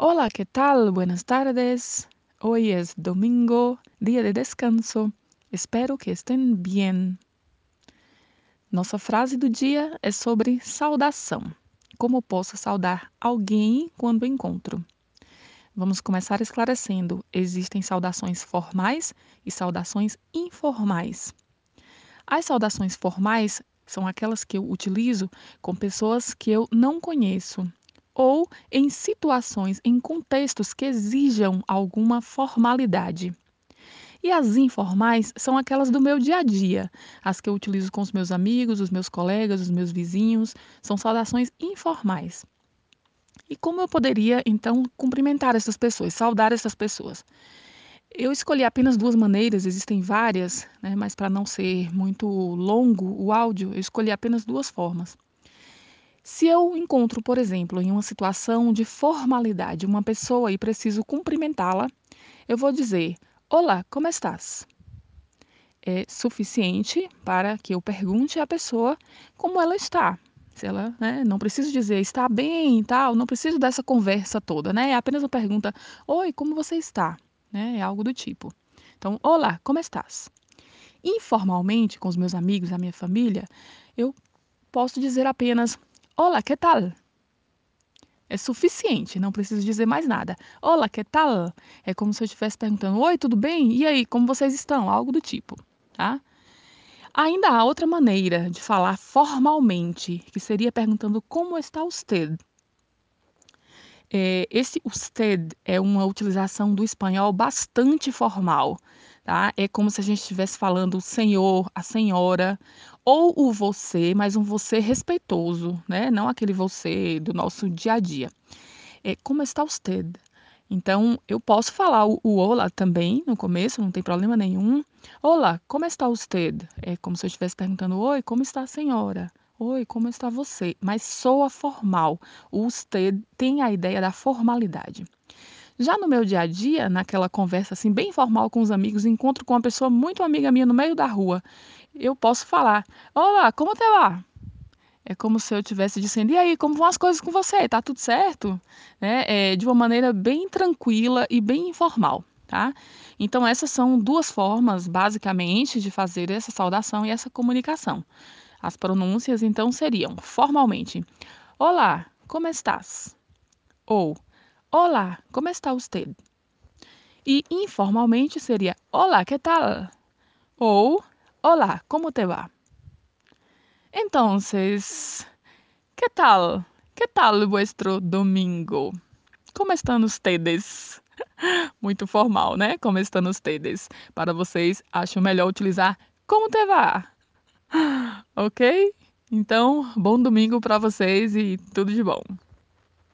Hola, ¿qué tal? Buenas tardes. Hoy es domingo, día de descanso. Espero que estén bien. Nossa frase do dia é sobre saudação. Como posso saudar alguém quando encontro? Vamos começar esclarecendo. Existem saudações formais e saudações informais. As saudações formais são aquelas que eu utilizo com pessoas que eu não conheço ou em situações, em contextos que exijam alguma formalidade. E as informais são aquelas do meu dia a dia, as que eu utilizo com os meus amigos, os meus colegas, os meus vizinhos, são saudações informais. E como eu poderia, então, cumprimentar essas pessoas, saudar essas pessoas? Eu escolhi apenas 2 maneiras, existem várias, né, mas para não ser muito longo o áudio, eu escolhi apenas 2 formas. Se eu encontro, por exemplo, em uma situação de formalidade, uma pessoa e preciso cumprimentá-la, eu vou dizer: "Olá, como estás?". É suficiente para que eu pergunte à pessoa como ela está. Se ela, né, não preciso dizer: "Está bem e tal", não preciso dessa conversa toda, né, é apenas uma pergunta: "Oi, como você está?", né, é algo do tipo. Então: "Olá, como estás?". Informalmente, com os meus amigos, a minha família, eu posso dizer apenas: "Olá, que tal?". É suficiente, não preciso dizer mais nada. "Olá, que tal?". É como se eu estivesse perguntando: "Oi, tudo bem? E aí, como vocês estão?", algo do tipo, tá. Ainda há outra maneira de falar formalmente, que seria perguntando: "Como está usted?". Esse usted é uma utilização do espanhol bastante formal, tá. É como se a gente estivesse falando o senhor, a senhora, ou o você, mas um você respeitoso, né, não aquele você do nosso dia a dia. Como está usted? Então, eu posso falar o olá também no começo, não tem problema nenhum. Olá, como está usted? É como se eu estivesse perguntando: oi, como está a senhora? Oi, como está você? Mas soa formal. O usted tem a ideia da formalidade. Já no meu dia a dia, naquela conversa assim bem informal com os amigos, encontro com uma pessoa muito amiga minha no meio da rua, eu posso falar: olá, como te va? É como se eu estivesse dizendo: "E aí, como vão as coisas com você? Tá tudo certo?", né, de uma maneira bem tranquila e bem informal, tá. Então essas são 2 formas, basicamente, de fazer essa saudação e essa comunicação. As pronúncias, então, seriam, formalmente: "Olá, como estás?", ou "Olá, como está usted?". E informalmente seria: "Olá, que tal?", ou "Olá, como te va?". Entonces, ¿qué tal? ¿Qué tal vuestro domingo? ¿Cómo están ustedes? Muito formal, né? Como están ustedes? Para vocês, acho melhor utilizar como te va? Ok? Então, bom domingo para vocês e tudo de bom.